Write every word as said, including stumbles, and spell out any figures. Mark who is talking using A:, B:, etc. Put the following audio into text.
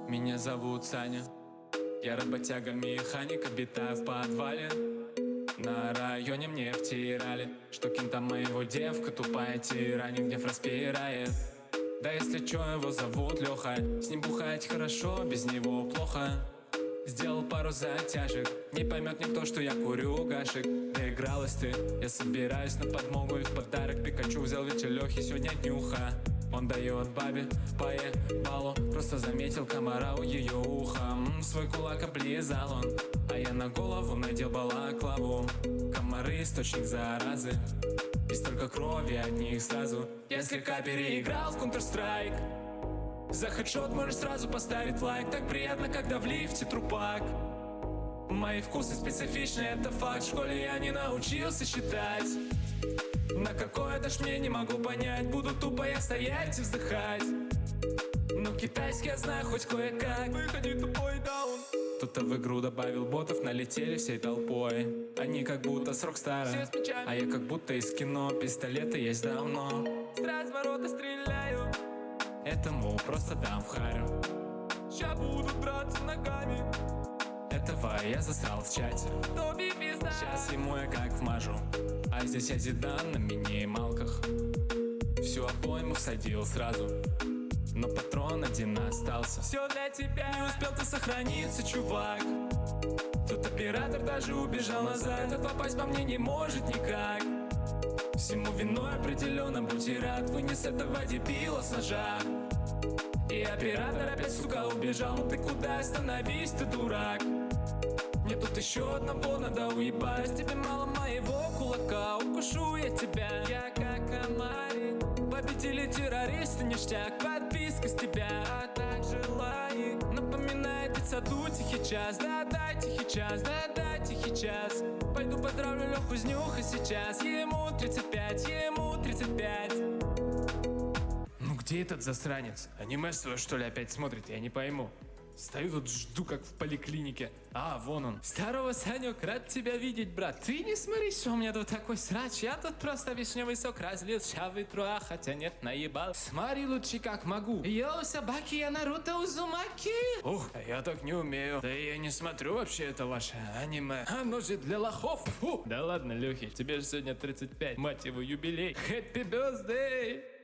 A: Меня зовут Саня, я работяга-механик, обитаю в подвале. На районе мне втирали, что кем-то моего девка тупая тиранит, гнев распирает. Да если чё, его зовут Лёха, с ним бухать хорошо, без него плохо. Сделал пару затяжек, не поймет никто, что я курю гашек. Доигралась ты, я собираюсь на подмогу, и в подарок Пикачу взял, ведь у Лёхи сегодня днюха. Он дает бабе поебалу, просто заметил комара у ее уха. М-м, свой кулак облизал он, а я на голову надел балаклаву. Комары — источник заразы, и столько крови от них сразу. Я слегка переиграл в Counter-Strike. За хедшот можешь сразу поставить лайк. Так приятно, когда в лифте трупак. Мои вкусы специфичны, это факт. В школе я не научился считать. На какое-то ж мне не могу понять. Буду тупо я стоять и вздыхать. Но китайский я знаю хоть кое-как. Выходи тупой даун. Кто-то в игру добавил ботов, налетели всей толпой. Они как будто с Рокстара, а я как будто из кино. Пистолеты есть давно, с разворота стреляю. Этому просто дам в харю. Ща будут драться ногами. Этого я засрал в чате. Сейчас ему я как вмажу. А здесь я Зидан на минималках. Всю обойму всадил сразу, но патрон один остался. Все для тебя. Не успел ты сохраниться, чувак. Тут оператор даже убежал назад. Этот попасть по мне не может никак. Всему виной определенно бутерат. Вынес этого дебила с ножа. И оператор опять, сука, убежал. Ну ты куда? Остановись, ты дурак. Мне тут еще одного надо уебать. Тебе мало моего кулака, укушу я тебя. Я как комарик. Победили террористы, ништяк. Подписка с тебя, а также лайк. Напоминает детсаду тихий час. Да-да, тихий час, да-да, тихий час. Пойду поздравлю Леху с нюха сейчас. Ему тридцать пять, ему тридцать пять. Ну где этот засранец? Аниме свое что ли опять смотрит? Я не пойму. Стою тут, жду, как в поликлинике. А, вон он. Здорово, Санек, рад тебя видеть, брат. Ты не смотри, что у меня тут такой срач. Я тут просто вишневый сок разлил, ща вытру, а хотя нет, наебал. Смотри лучше как могу. Йоу, собаки, я Наруто Узумаки. Ух, я так не умею. Да и я не смотрю вообще это ваше аниме. Оно же для лохов. Фу. Да ладно, Лехи, тебе же сегодня тридцать пять, мать его, юбилей. Happy birthday.